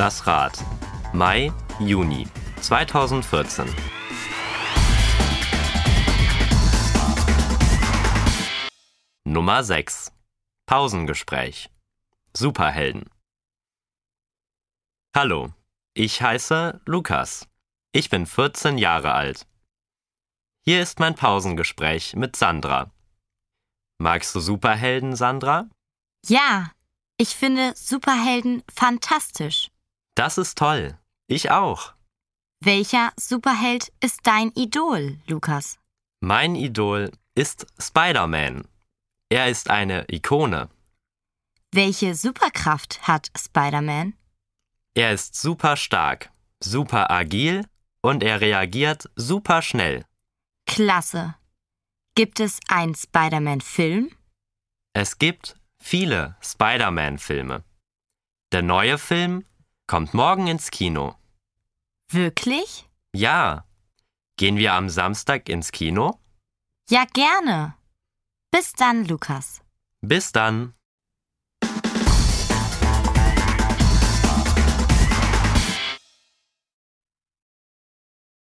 Das Rad. Mai, Juni 2014. Nummer 6. Pausengespräch. Superhelden. Hallo, ich heiße Lukas. Ich bin 14 Jahre alt. Hier ist mein Pausengespräch mit Sandra. Magst du Superhelden, Sandra? Ja, ich finde Superhelden fantastisch. Das ist toll. Ich auch. Welcher Superheld ist dein Idol, Lukas? Mein Idol ist Spider-Man. Er ist eine Ikone. Welche Superkraft hat Spider-Man? Er ist super stark, super agil und er reagiert super schnell. Klasse. Gibt es einen Spider-Man-Film? Es gibt viele Spider-Man-Filme. Der neue Film kommt morgen ins Kino. Wirklich? Ja. Gehen wir am Samstag ins Kino? Ja, gerne. Bis dann, Lukas. Bis dann.